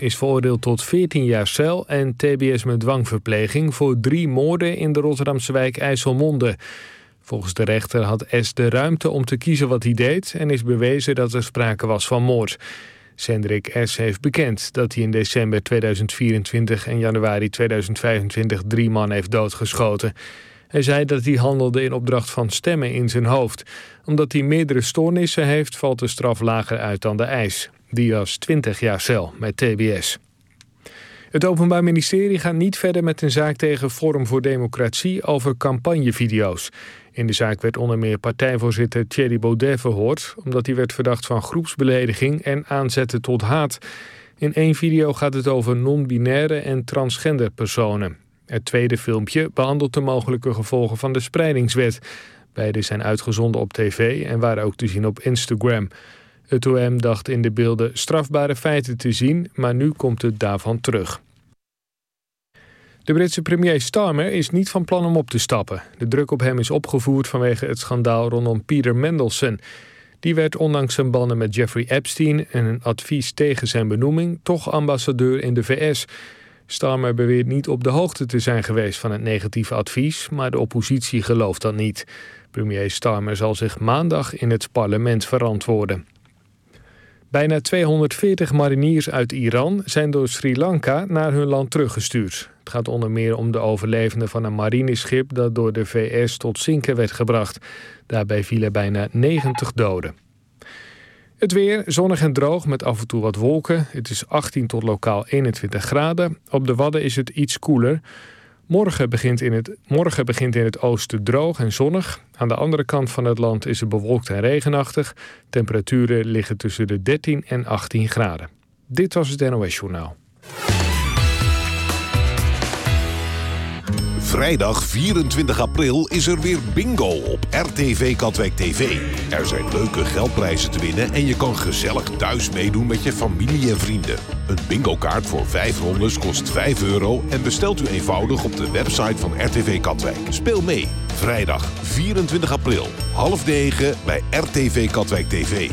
is veroordeeld tot 14 jaar cel en tbs met dwangverpleging voor 3 moorden in de Rotterdamse wijk IJsselmonde. Volgens de rechter had S. de ruimte om te kiezen wat hij deed en is bewezen dat er sprake was van moord. Cendrik S. heeft bekend dat hij in december 2024 en januari 2025 3 man heeft doodgeschoten. Hij zei dat hij handelde in opdracht van stemmen in zijn hoofd. Omdat hij meerdere stoornissen heeft, valt de straf lager uit dan de eis. Die was 20 jaar cel met tbs. Het Openbaar Ministerie gaat niet verder met een zaak tegen Forum voor Democratie over campagnevideo's. In de zaak werd onder meer partijvoorzitter Thierry Baudet verhoord, omdat hij werd verdacht van groepsbelediging en aanzetten tot haat. In 1 video gaat het over non-binaire en transgender personen. Het tweede filmpje behandelt de mogelijke gevolgen van de spreidingswet. Beide zijn uitgezonden op tv en waren ook te zien op Instagram. Het OM dacht in de beelden strafbare feiten te zien, maar nu komt het daarvan terug. De Britse premier Starmer is niet van plan om op te stappen. De druk op hem is opgevoerd vanwege het schandaal rondom Peter Mandelson. Die werd ondanks zijn banden met Jeffrey Epstein en een advies tegen zijn benoeming toch ambassadeur in de VS. Starmer beweert niet op de hoogte te zijn geweest van het negatieve advies, maar de oppositie gelooft dat niet. Premier Starmer zal zich maandag in het parlement verantwoorden. Bijna 240 mariniers uit Iran zijn door Sri Lanka naar hun land teruggestuurd. Het gaat onder meer om de overlevenden van een marineschip dat door de VS tot zinken werd gebracht. Daarbij vielen bijna 90 doden. Het weer, zonnig en droog met af en toe wat wolken. Het is 18 tot lokaal 21 graden. Op de Wadden is het iets koeler. Morgen begint in het oosten droog en zonnig. Aan de andere kant van het land is het bewolkt en regenachtig. Temperaturen liggen tussen de 13 en 18 graden. Dit was het NOS Journaal. Vrijdag 24 april is er weer bingo op RTV Katwijk TV. Er zijn leuke geldprijzen te winnen en je kan gezellig thuis meedoen met je familie en vrienden. Een bingo-kaart voor 5 rondes kost €5 en bestelt u eenvoudig op de website van RTV Katwijk. Speel mee. Vrijdag 24 april, 8:30 bij RTV Katwijk TV.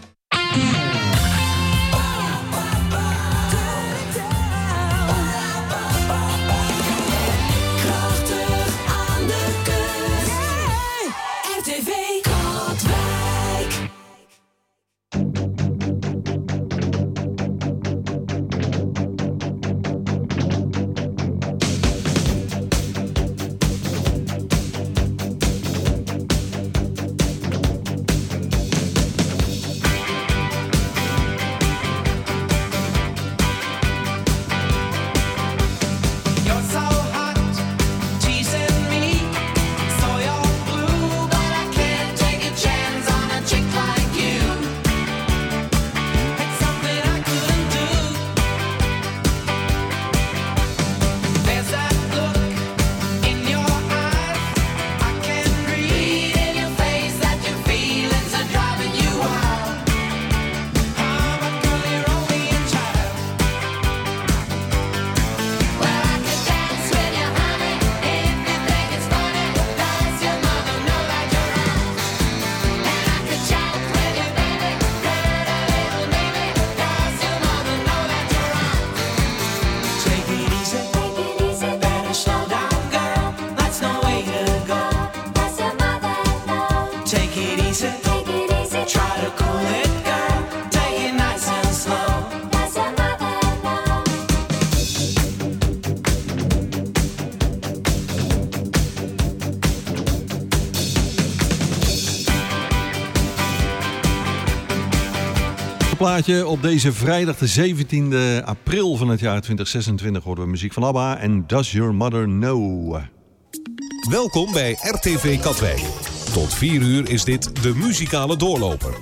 Plaatje. Op deze vrijdag de 17e april van het jaar 2026 horen we muziek van ABBA en Does Your Mother Know? Welkom bij RTV Katwijk. Tot 4 uur is dit de muzikale doorloper.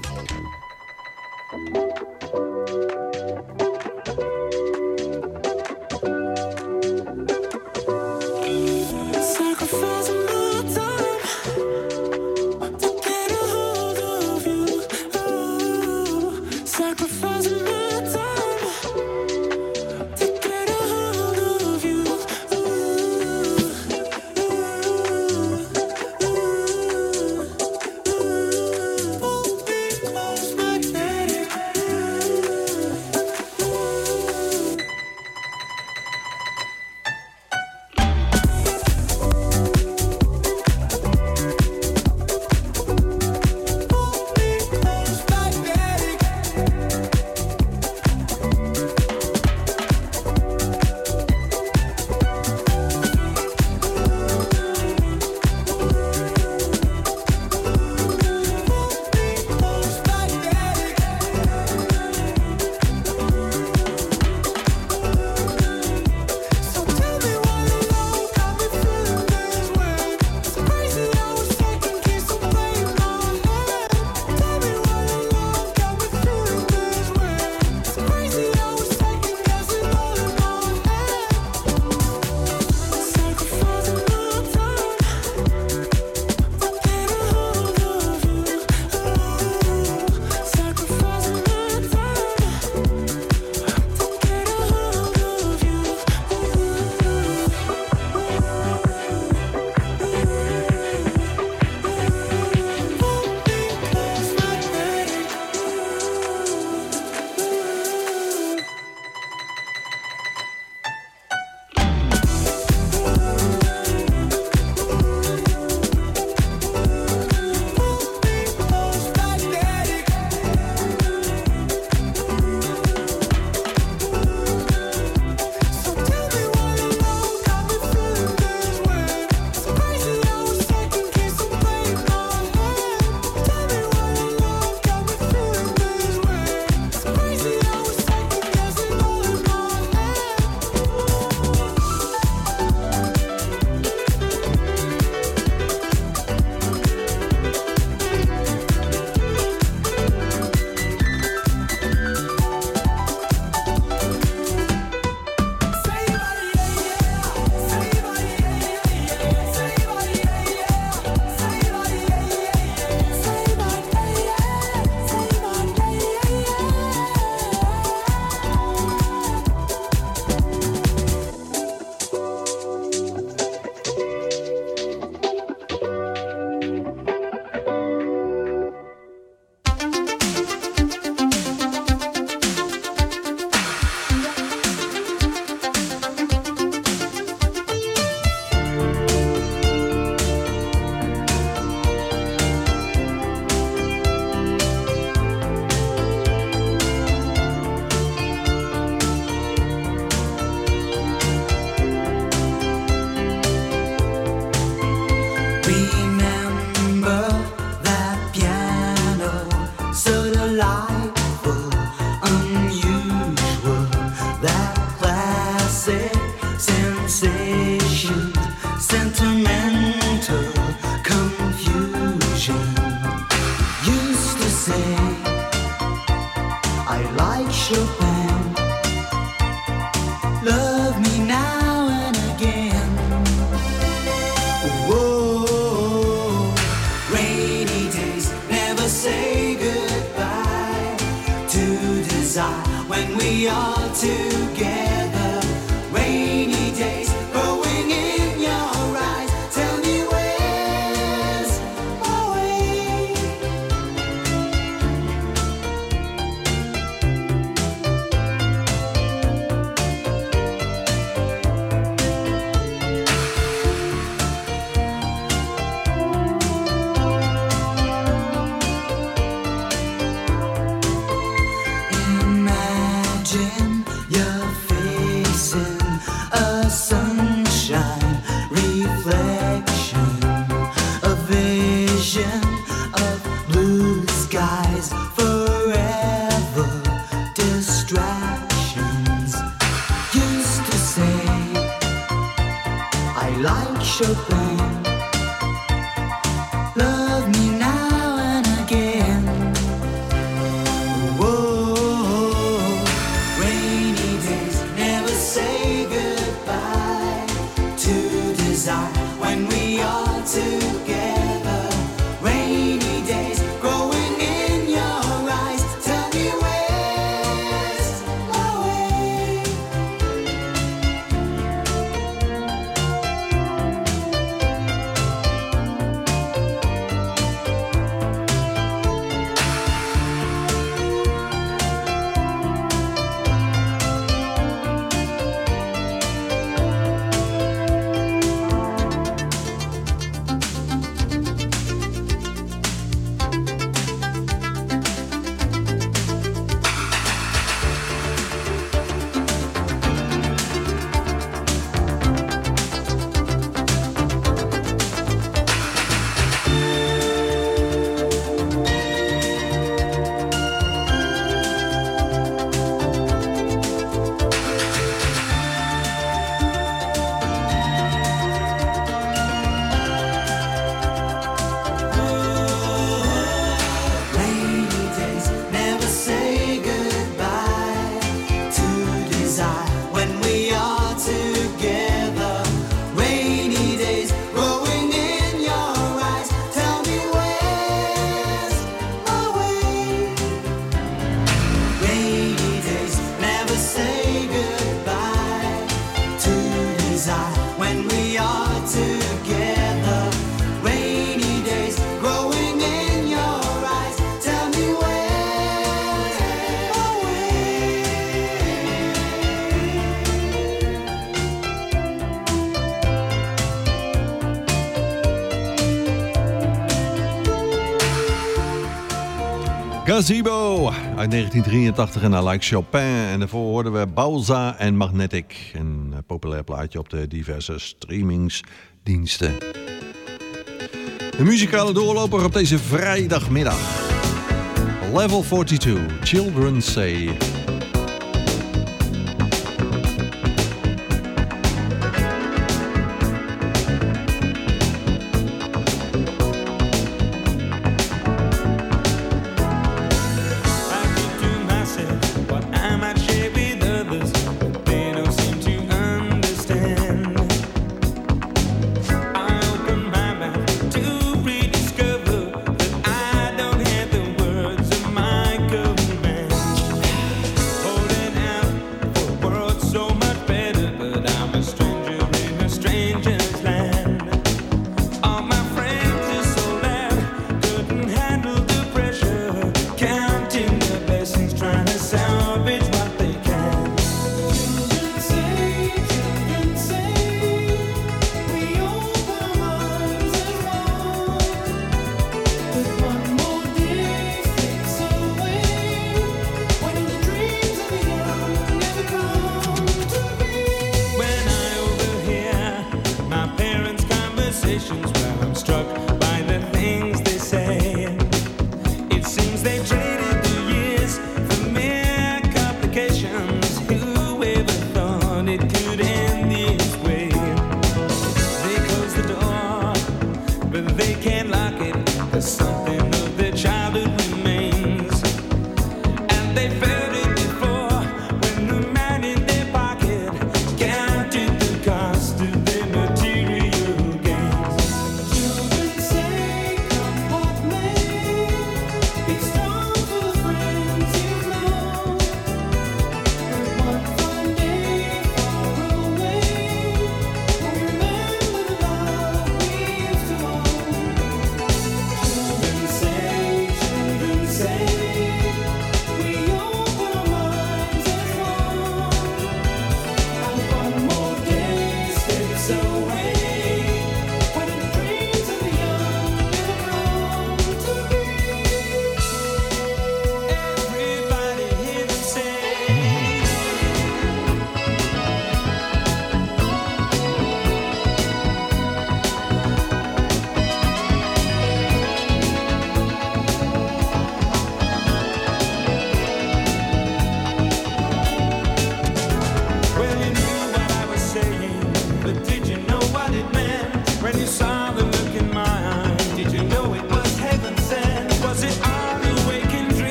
desire when we are together. Rainy days growing in your eyes. Tell me where's my way? Imagine you're facing a sunshine reflection, a vision of blue skies, forever distractions. Used to say I like Chopin. Love me now and again. Whoa, rainy days never say goodbye to desire when we are together. Rainy days growing in your eyes. Tell me where's my way? Rainy days never say goodbye to desire when we are together. Rainy days growing in your eyes. Tell me where's my way? Rainy days never say goodbye to desire when we are together. Rainy days growing in your eyes. Tell me where's my way? Gazebo uit 1983 en I Like Chopin. En daarvoor hoorden we Bauza en Magnetic. Een populair plaatje op de diverse streamingsdiensten. De muzikale doorloper op deze vrijdagmiddag. Level 42, Children Say. I think to myself, what I might share with others, but they don't seem to understand. I open my mouth to rediscover that I don't have the words of my command.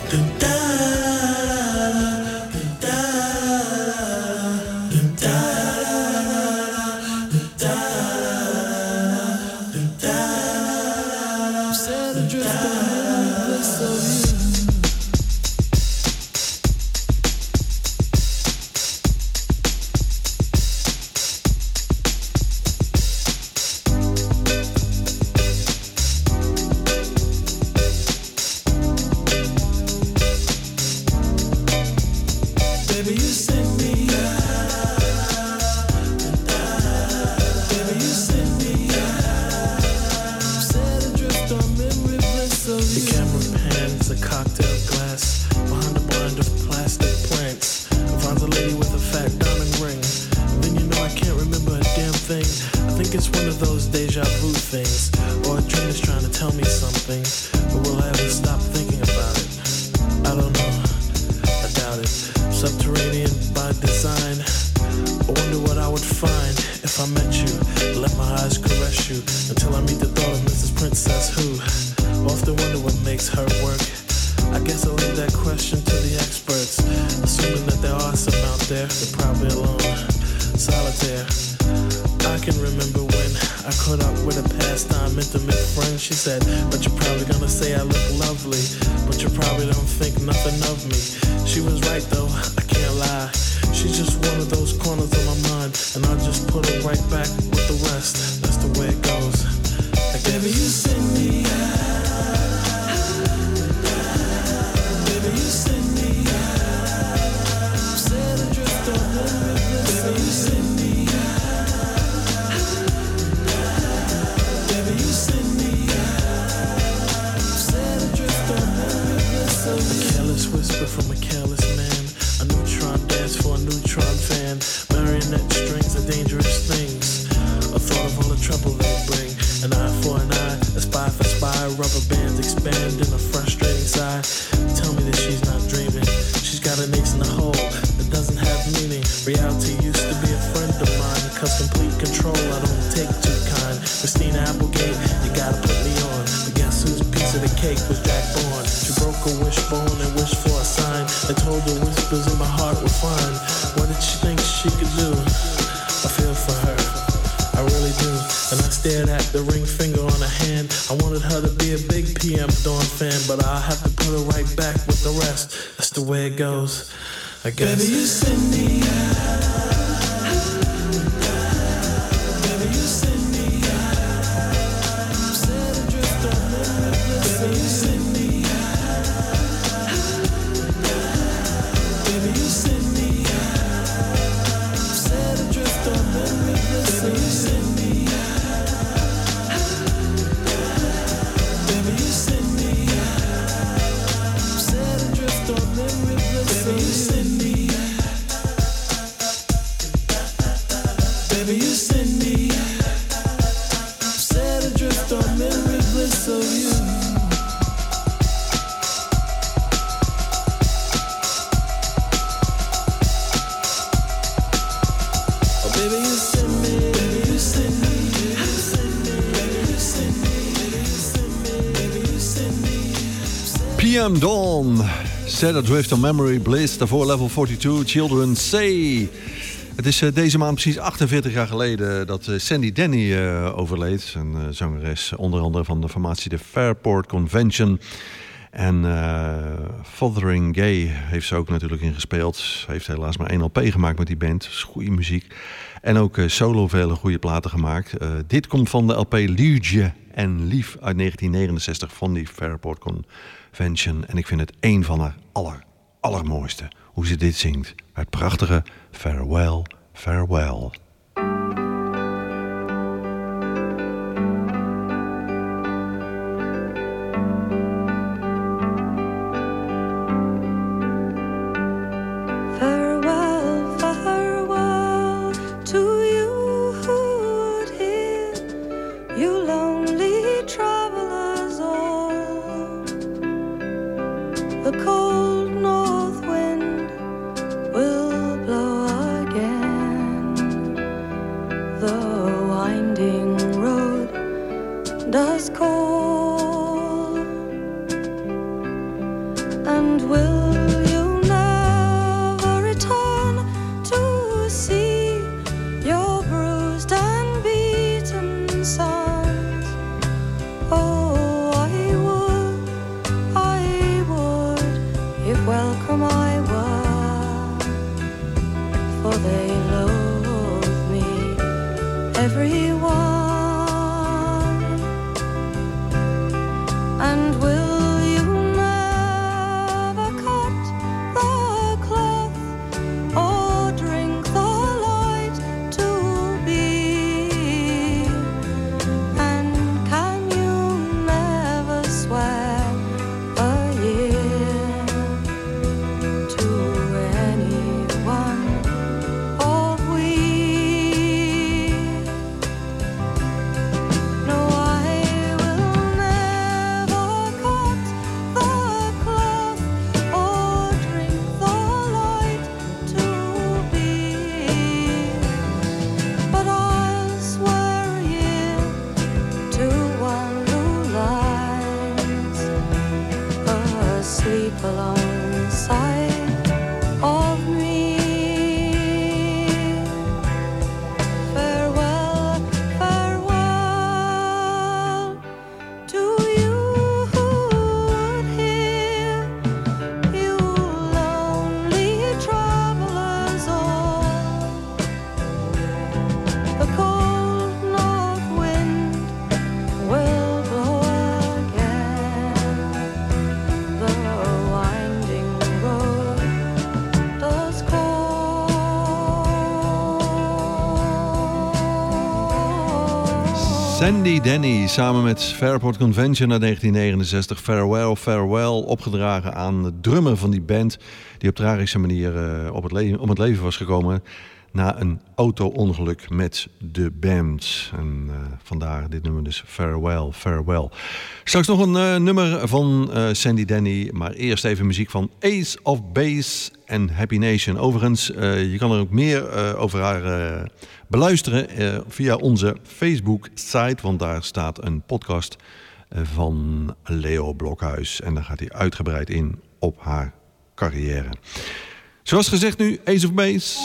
I guess. Baby, you send me PM Dawn, Set Adrift on Memory Bliss, daarvoor Level 42, Children Say. Het is deze maand precies 48 jaar geleden dat Sandy Denny overleed. Een zangeres onder andere van de formatie de Fairport Convention. En Fothering Gay heeft ze ook natuurlijk ingespeeld. Ze heeft helaas maar 1 LP gemaakt met die band. Dat is goede muziek. En ook solo vele goede platen gemaakt. Dit komt van de LP Liefje en Lief uit 1969 van die Fairport Convention. En ik vind het een van haar allermooiste. Hoe ze dit zingt. Het prachtige Farewell, Farewell. And And will you never return to see your bruised and beaten sons? Oh, I would, if welcome I were, for they loathe me, everyone. And will you never cut the cloth or drink the light to be? And can you never swear a year to anyone of we? No, I will never cut the cloth or drink the light to be, but I'll swear a year to one who lies asleep alongside of me. Farewell, farewell to you who would hear, you lonely travelers all. The cold north wind will blow again. The winding road does call. Sandy Denny samen met Fairport Convention uit 1969. Farewell, Farewell, opgedragen aan de drummer van die band, die op tragische manier om het leven was gekomen na een auto-ongeluk met de band. En vandaar dit nummer dus, Farewell, Farewell. Straks nog een nummer van Sandy Denny, maar eerst even muziek van Ace of Base en Happy Nation. Overigens, je kan er ook meer over haar beluisteren via onze Facebook-site, want daar staat een podcast van Leo Blokhuis. En daar gaat hij uitgebreid in op haar carrière. Zoals gezegd nu, Ace of Base.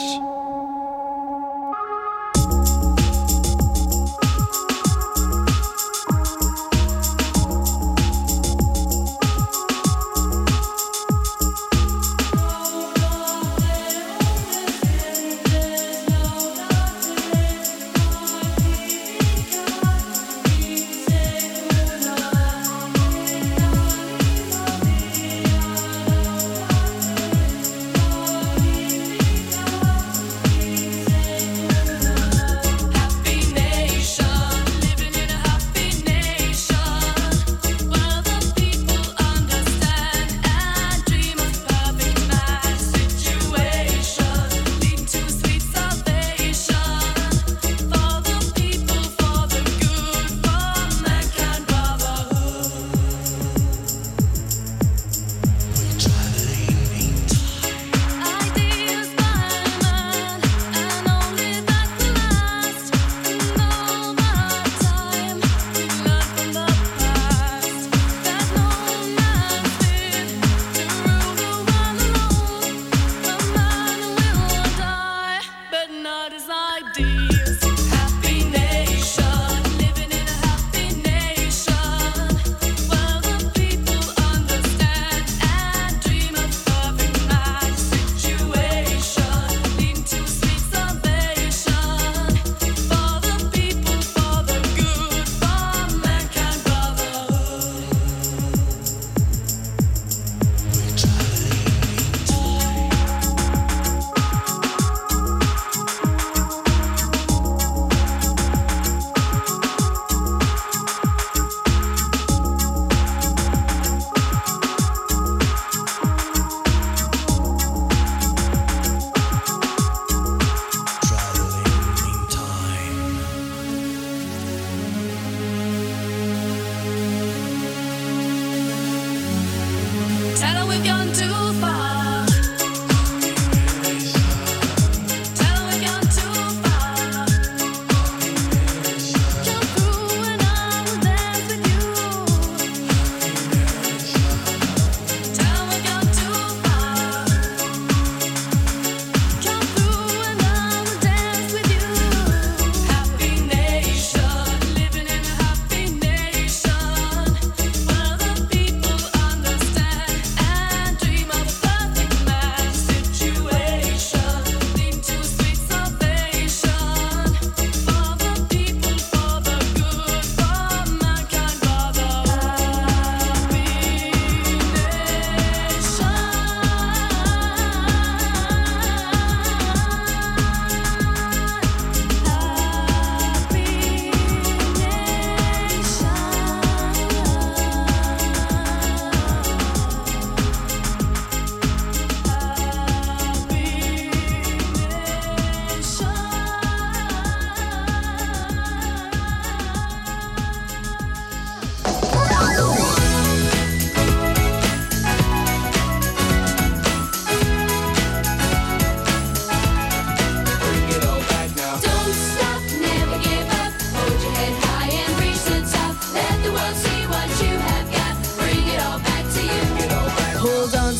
Tell me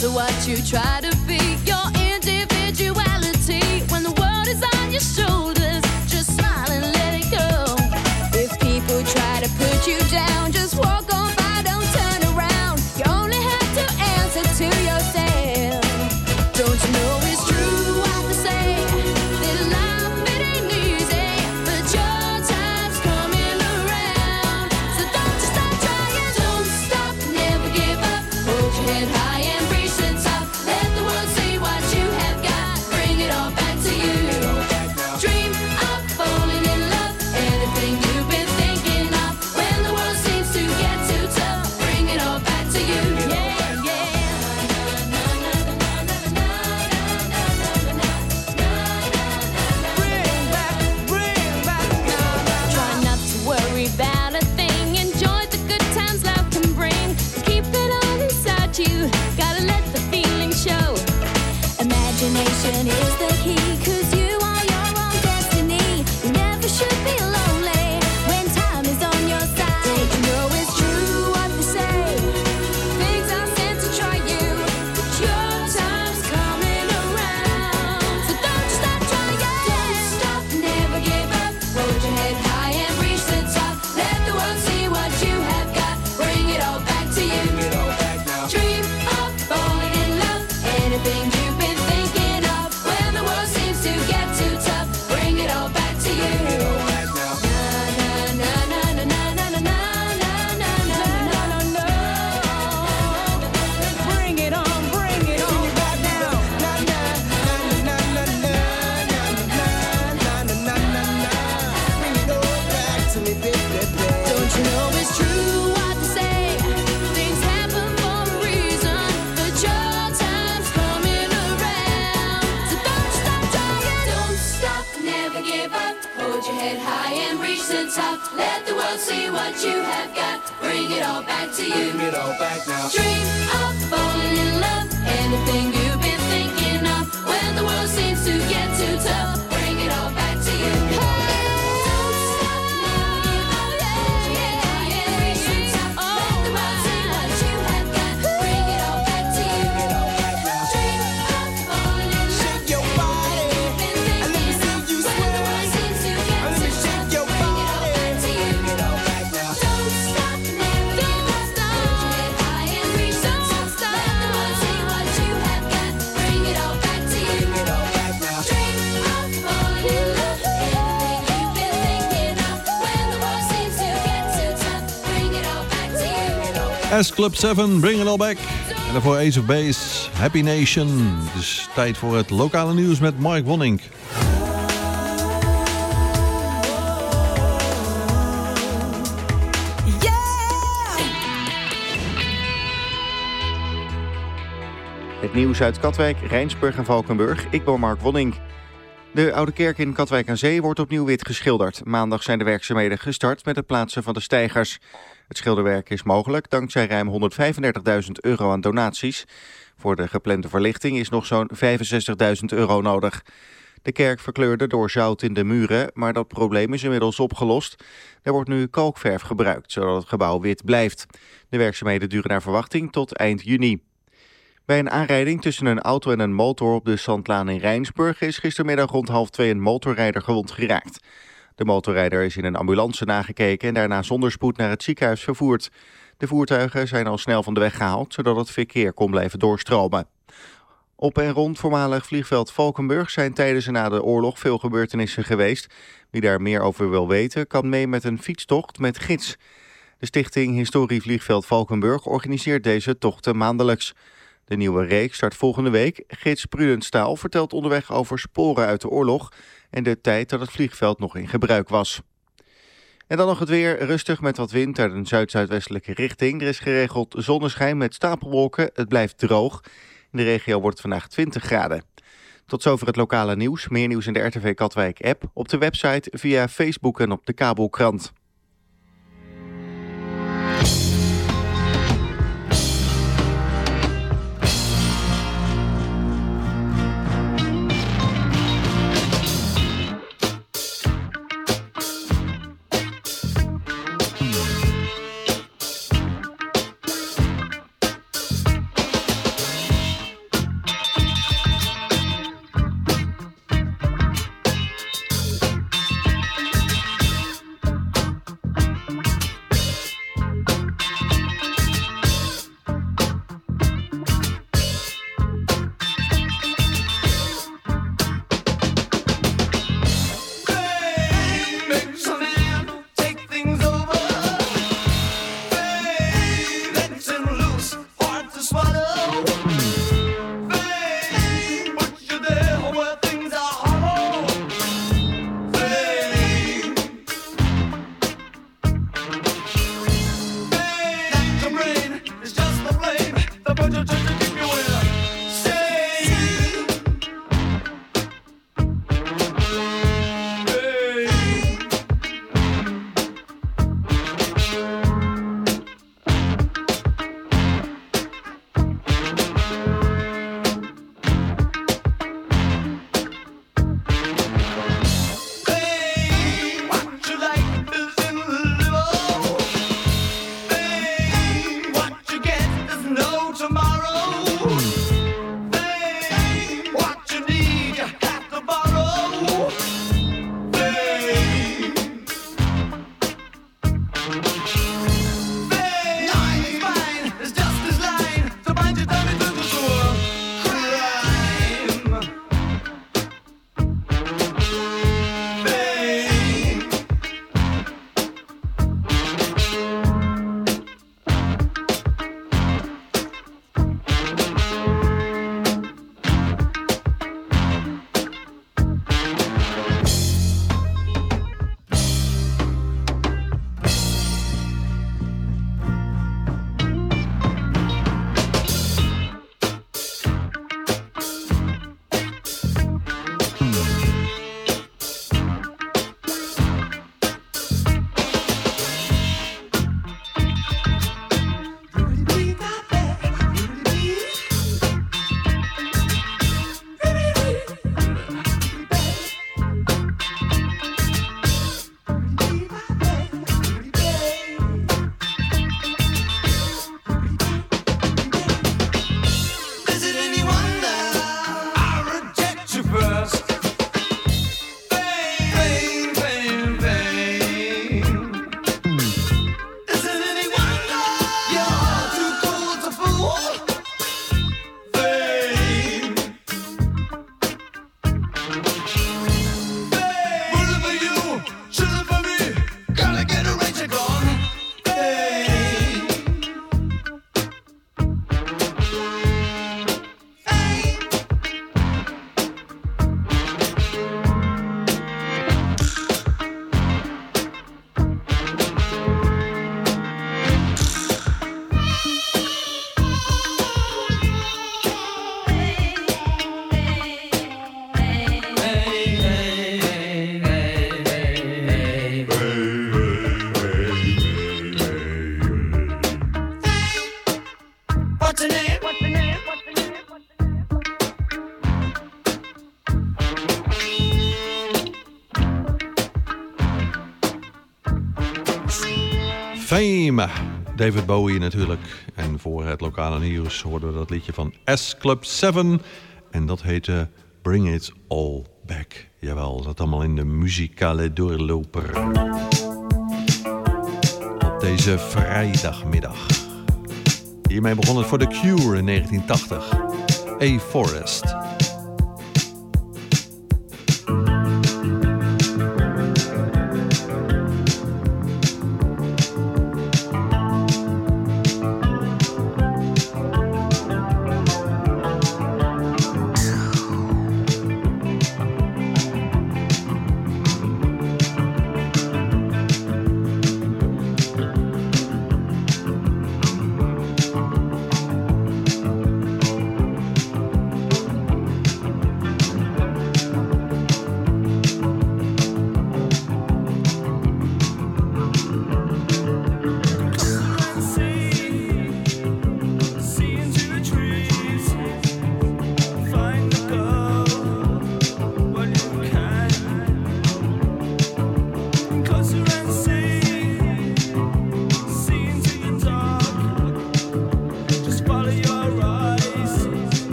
answer what you try to be. Your individuality when the world is on your shoulders. Just smile and let it go. If people try to put you down, just walk on by, don't turn around. You only have to answer to yourself. Don't you know it's true what they say? That life it ain't easy, but your time's coming around. So don't you stop trying, don't stop, never give up. Hold your head high and reach the top. Let the world see what you have got. Bring it all back to you. Dream of falling in love. Anything you've been thinking of. When the world seems to get too tough, bring it all back to you. Yeah, yeah. Try not to worry about a thing. Enjoy the good times life can bring. Keep it all inside you. Gotta let the feeling show. Imagination is the key, 'cause you are your own destiny. You never should be lonely when time is on your side. Don't you know it's true what they say? Things are sent to try you, but your time's coming around. So don't you stop trying. Don't stop, never give up. Hold your head high and reach the top. Let the world see what you have got. Bring it all back to you. Dream of falling in love. Anything you've been thinking of. When the world seems to get too tough, bring it all back to you. Na na na na na na na na na na na na. Bring it on back now. Don't you know it's true what they say? Things happen for a reason, but your time's coming around. So don't you stop trying. Don't stop, never give up. Hold your head high and reach the top. Let the world see what you have got. Bring it all back to you. Dream of falling in love. Anything you've been thinking of. When the world seems to get too tough, bring it all back to you. Don't stop, never give up. Hold your head high and reach the top. Let the world see what you have got. Bring it all back to you. Dream of falling in love. You've been thinking of. When the world seems to get too tough, bring it all back to you. Don't stop, never give up. Hold your head high and reach the top. Let the world see what you have got. Bring it all back to you. Dream of falling in love. Anything you've been thinking of. When the world seems to get too tough, bring it all back to you. S Club 7, Bring It All Back. En daarvoor Ace of Base, Happy Nation. Het is tijd voor het lokale nieuws met Mark Wonink. Het nieuws uit Katwijk, Rijnsburg en Valkenburg. Ik ben Mark Wonink. De Oude Kerk in Katwijk aan Zee wordt opnieuw wit geschilderd. Maandag zijn de werkzaamheden gestart met het plaatsen van de steigers. Het schilderwerk is mogelijk dankzij ruim €135.000 aan donaties. Voor de geplande verlichting is nog zo'n €65.000 nodig. De kerk verkleurde door zout in de muren, maar dat probleem is inmiddels opgelost. Er wordt nu kalkverf gebruikt, zodat het gebouw wit blijft. De werkzaamheden duren naar verwachting tot eind juni. Bij een aanrijding tussen een auto en een motor op de Zandlaan in Rijnsburg is gistermiddag rond 1:30 een motorrijder gewond geraakt. De motorrijder is in een ambulance nagekeken en daarna zonder spoed naar het ziekenhuis vervoerd. De voertuigen zijn al snel van de weg gehaald, zodat het verkeer kon blijven doorstromen. Op en rond voormalig vliegveld Valkenburg zijn tijdens en na de oorlog veel gebeurtenissen geweest. Wie daar meer over wil weten, kan mee met een fietstocht met gids. De stichting Historie Vliegveld Valkenburg organiseert deze tochten maandelijks. De nieuwe reeks start volgende week. Gids Prudent Staal vertelt onderweg over sporen uit de oorlog en de tijd dat het vliegveld nog in gebruik was. En dan nog het weer, rustig met wat wind uit een zuid-zuidwestelijke richting. Er is geregeld zonneschijn met stapelwolken, het blijft droog. In de regio wordt het vandaag 20 graden. Tot zover het lokale nieuws. Meer nieuws in de RTV Katwijk app, op de website, via Facebook en op de kabelkrant. Fame puts you there where things are hollow. Fame. Fame. Your brain is just the flame that burns you to keep you in. Fame. David Bowie natuurlijk. En voor het lokale nieuws hoorden we dat liedje van S Club 7. En dat heette Bring It All Back. Jawel, dat allemaal in de muzikale doorloper. Op deze vrijdagmiddag. Hiermee begon het voor The Cure in 1980. A Forest.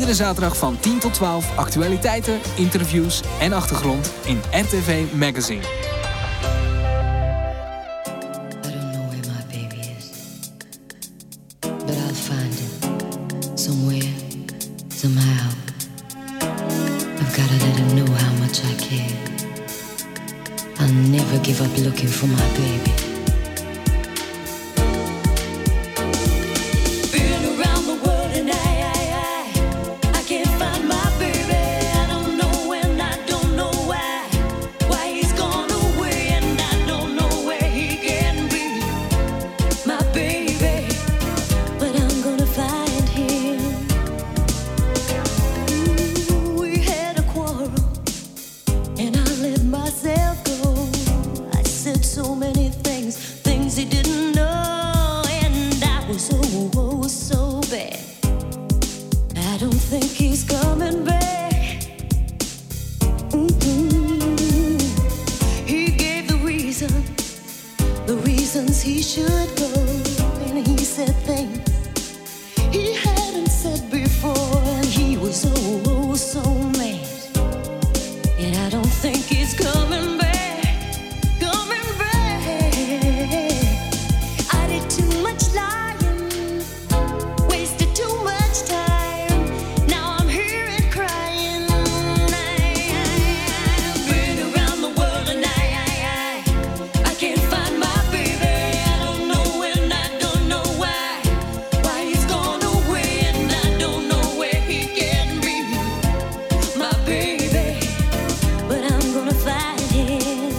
Iedere zaterdag van 10 tot 12 actualiteiten, interviews en achtergrond in RTV Magazine. I don't know where my baby is, but I'll find him somewhere, somehow. I've gotta let him know how much I care. I'll never give up looking for my baby. Been around the world and I can't find my baby. I don't know when, I don't know why he's gone away, and I don't know where he can be, my baby. But I'm gonna find him. Ooh, we had a quarrel, and I let myself go. I said so many things he didn't know, and I was so bad. I don't think he's coming back. Mm-mm. He gave the reasons he should go, and he said things he hadn't said before, and he was so mad. And I don't think he's coming back. I did too much lying, wasted too much time. Now I'm here and crying. I've been around the world and I can't find my baby. I don't know when, I don't know why he's gone away, and I don't know where he can be, my baby. But I'm gonna find him.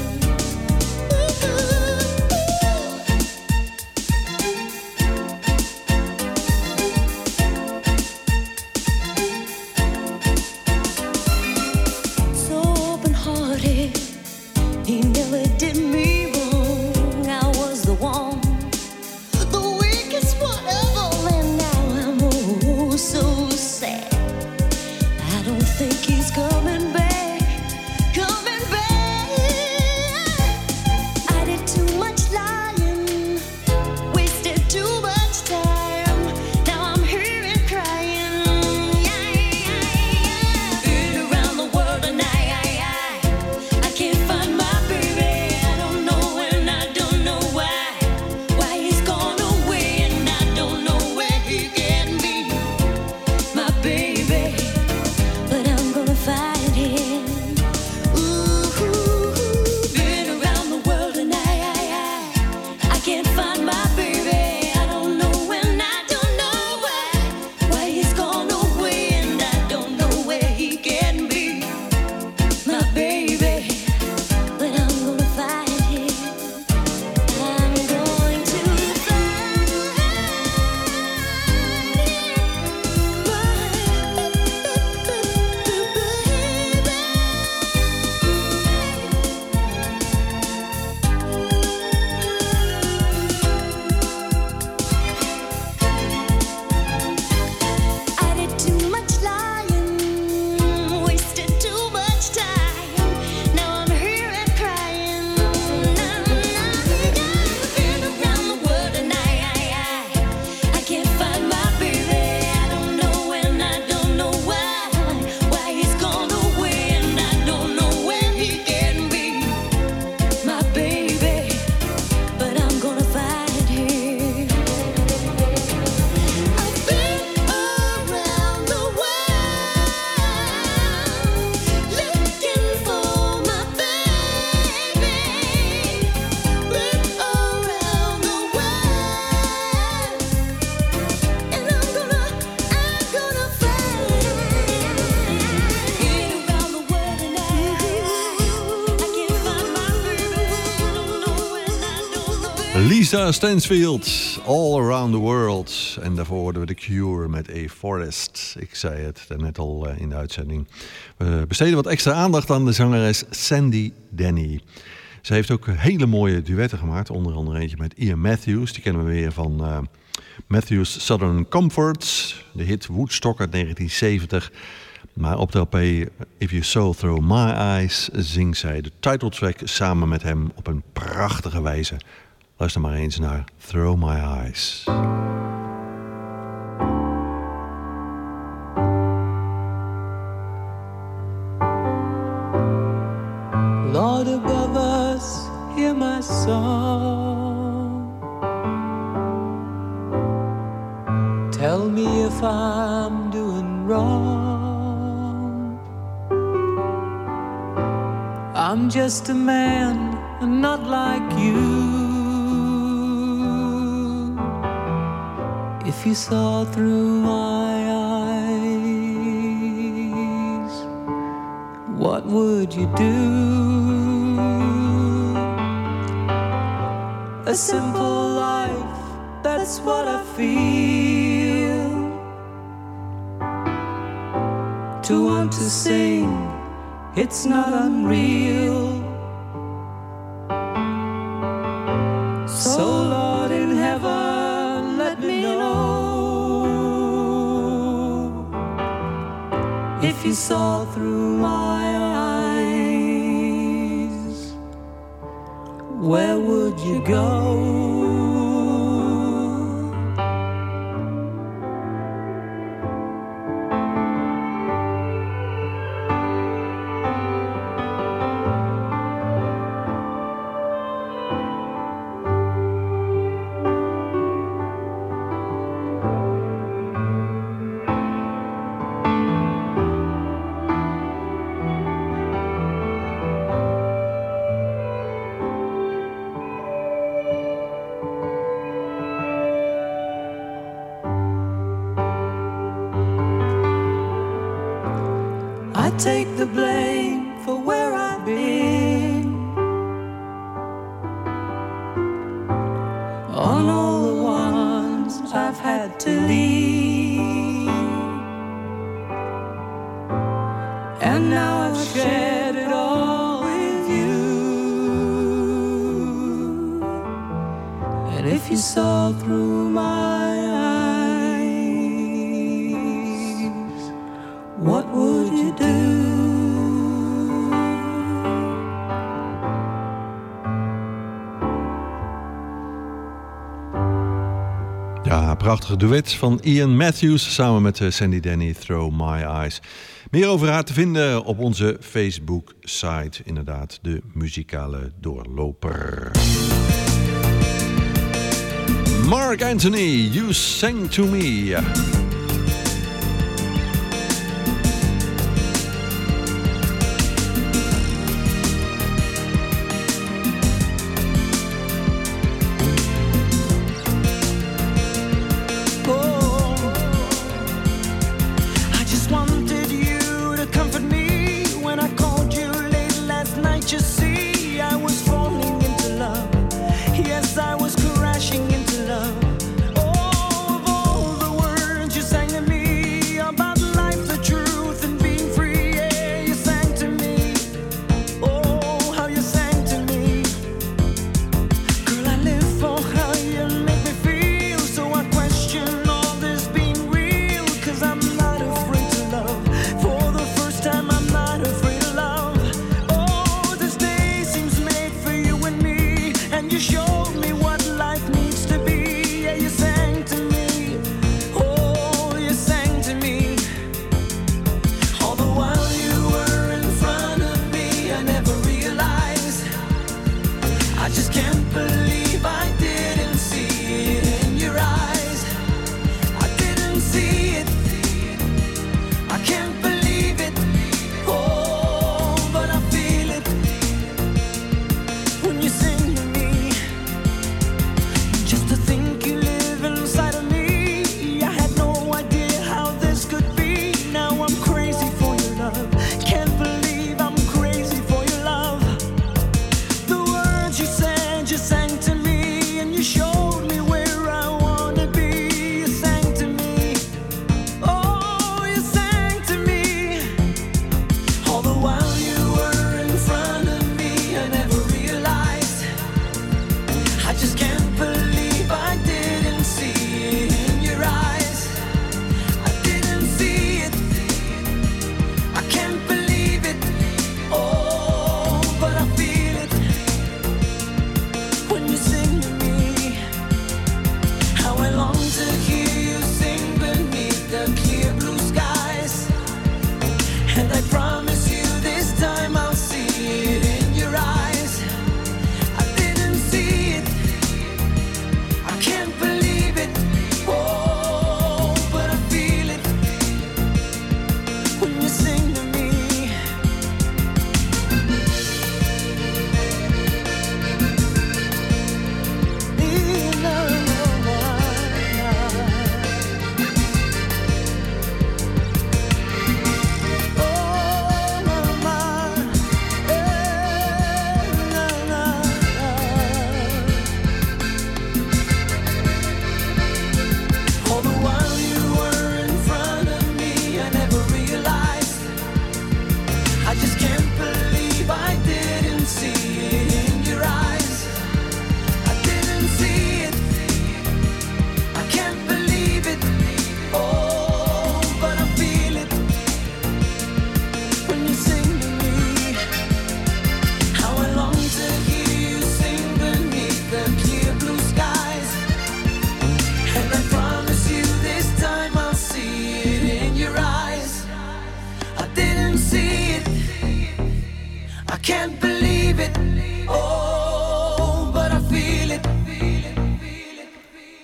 So open-hearted, he never did me wrong. I was the one, the weakest one of all, and now I'm so sad. I don't think he's coming back, coming back. I did too much lying, wasted too much time. Now I'm here and crying. Been around the world and I can't find my baby. I don't know when, I don't know why he's gone away, and I don't know where he can be, my baby. But I'm gonna find him. Ooh, been around the world and I can't find my baby. I don't know when, I don't know why he's gone away, and I don't know where he can be, my baby. But I'm gonna find him. I'm going to find I did too much lying, wasted too much time. Now I'm here and crying. Been around the world and I can't find my baby. I don't know when, I don't know why he's gone away, and I don't know where he can be, my baby. But I'm gonna find him. I've been around the world looking for my baby. Been around the world, and I'm gonna find him. Been around the world and I can't find my baby. I don't know when, I don't know. Lisa Stansfield, All Around the World. En daarvoor hoorden we The Cure met A Forest. Ik zei het daarnet al in de uitzending. We besteden wat extra aandacht aan de zangeres Sandy Denny. Ze heeft ook hele mooie duetten gemaakt. Onder andere eentje met Ian Matthews. Die kennen we weer van Matthews Southern Comfort. De hit Woodstock uit 1970. Maar op de LP If You So Through My Eyes zingt zij de titeltrack samen met hem op een prachtige wijze. Luister maar eens naar Through My Eyes. hear my song. Tell me if I'm doing wrong. I'm just a man, not like you. If you saw through my eyes, what would you do? A simple life, that's what I feel. To want to sing, it's not unreal. So Lord in heaven, let me know if you saw through my eyes, where would you go? I take the blame for where I've been, on all the ones I've had to leave, and now I've shared it all with you. And if you saw through my eyes, what would you do? Ja, prachtige duet van Ian Matthews samen met Sandy Denny, Through My Eyes. Meer over haar te vinden op onze Facebook-site. Inderdaad, de muzikale doorloper. Mark Anthony, You Sang To Me.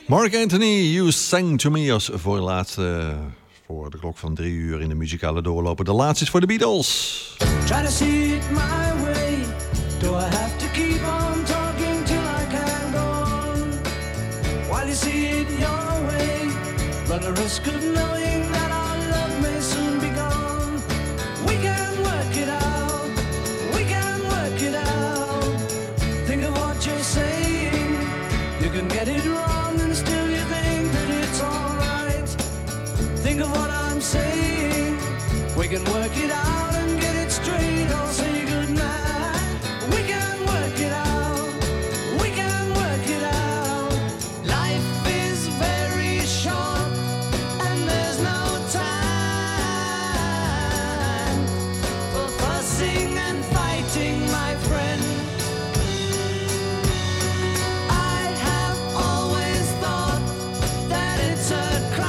Mark Anthony, You Sang To Me als voor de laatste, voor de klok van 3 uur in de muzikale doorlopen. De laatste is voor de Beatles. Try to see it my way. Do I have to keep on talking till I can go on? While you see it your way, run the risk of knowing that our love may soon be gone. We can work it out. We can work it out. Think of what you're saying. You can get it wrong and still you think that it's alright. Think of what I'm saying. We can work it out and get it straight. I'll say goodnight. We can work it out. We can work it out. Life is very short and there's no time for fussing and fighting, my friend. I have always thought that it's a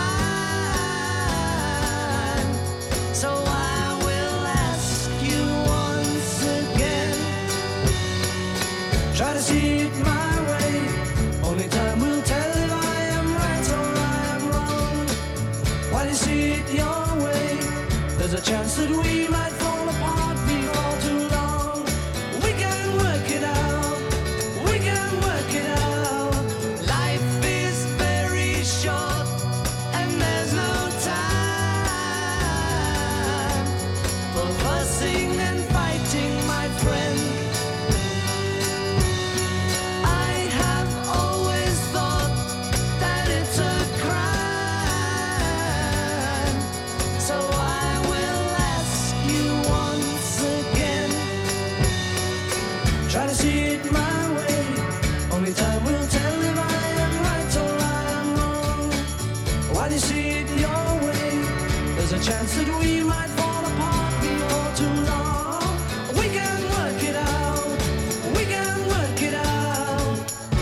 crime. So I will ask you once again. Try to see it my way. Only time will tell if I am right or I am wrong. While you see it your way, there's a chance that we might fall apart before too long. We can work it out. We can work it out. Life is very short and there's no time for fussing and fighting, my friend. I have always thought that it's a crime. So I will ask you once again. Try to see it my way. Only time will tell if I am right or I am wrong. While you see it your way, there's a chance that we might fall apart before too long. We can work it out. We can work it out.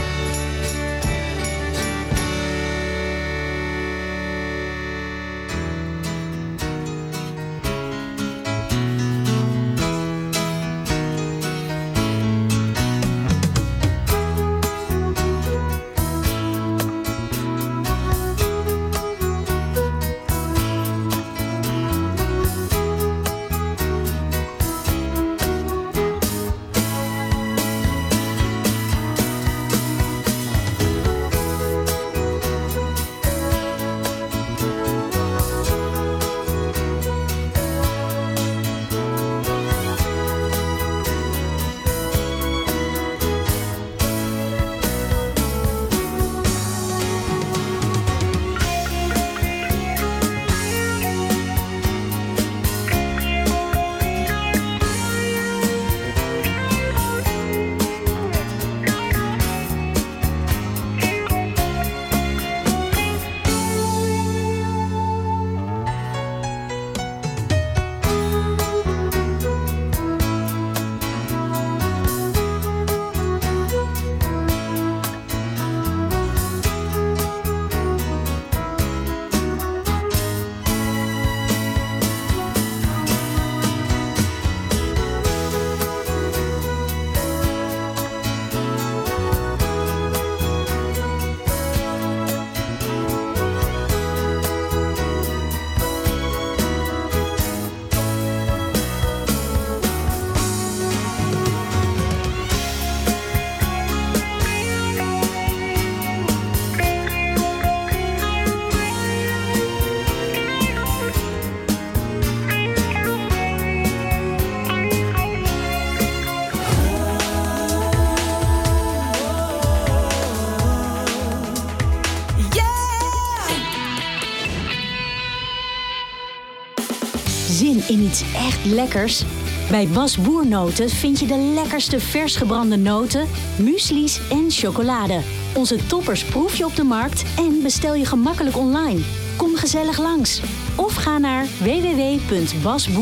Zin in iets echt lekkers? Bij Bas Boernoten vind je de lekkerste vers gebrande noten, muesli's en chocolade. Onze toppers proef je op de markt en bestel je gemakkelijk online. Kom gezellig langs. Of ga naar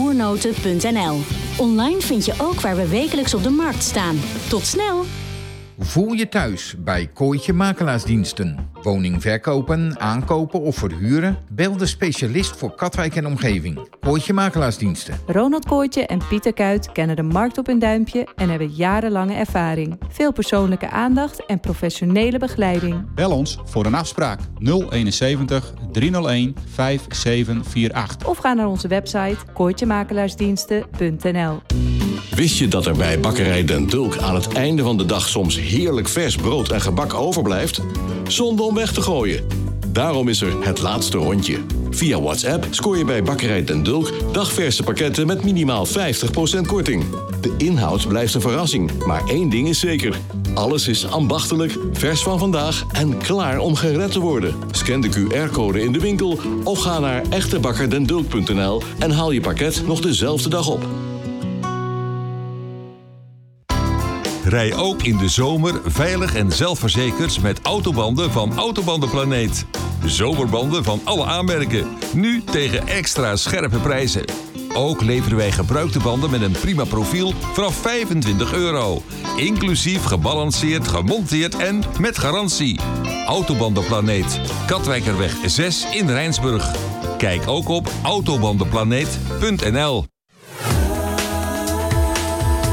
www.basboernoten.nl. Online vind je ook waar we wekelijks op de markt staan. Tot snel! Voel je thuis bij Kooitje Makelaarsdiensten. Woning verkopen, aankopen of verhuren? Bel de specialist voor Katwijk en omgeving. Kooitje Makelaarsdiensten. Ronald Kooitje en Pieter Kuit kennen de markt op hun duimpje en hebben jarenlange ervaring. Veel persoonlijke aandacht en professionele begeleiding. Bel ons voor een afspraak 071 301 5748. Of ga naar onze website kooitjemakelaarsdiensten.nl. Wist je dat er bij Bakkerij Den Dulk aan het einde van de dag soms heerlijk vers brood en gebak overblijft? Zonde om weg te gooien. Daarom is er het laatste rondje. Via WhatsApp scoor je bij Bakkerij Den Dulk dagverse pakketten met minimaal 50% korting. De inhoud blijft een verrassing, maar één ding is zeker. Alles is ambachtelijk, vers van vandaag en klaar om gered te worden. Scan de QR-code in de winkel of ga naar echtebakkerdendulk.nl en haal je pakket nog dezelfde dag op. Rij ook in de zomer veilig en zelfverzekerd met autobanden van Autobandenplaneet. Zomerbanden van alle aanmerken. Nu tegen extra scherpe prijzen. Ook leveren wij gebruikte banden met een prima profiel vanaf €25. Inclusief gebalanceerd, gemonteerd en met garantie. Autobandenplaneet. Katwijkerweg 6 in Rijnsburg. Kijk ook op autobandenplaneet.nl.